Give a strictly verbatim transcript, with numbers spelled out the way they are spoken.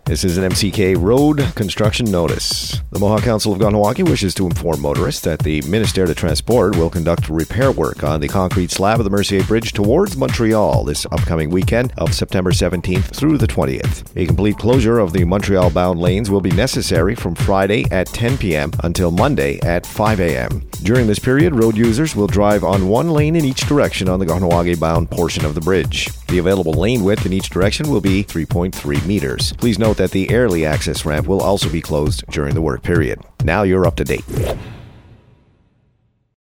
This is an M C K road construction notice. The Mohawk Council of Kahnawake wishes to inform motorists that the Ministère de Transport will conduct repair work on the concrete slab of the Mercier Bridge towards Montreal this upcoming weekend of September seventeenth through the twentieth. A complete closure of the Montreal-bound lanes will be necessary from Friday at ten p.m. until Monday at five a.m. During this period, road users will drive on one lane in each direction on the Kahnawake-bound portion of the bridge. The available lane width in each direction will be three point three meters. Please note that the Airlie access ramp will also be closed during the work period. Now you're up to date.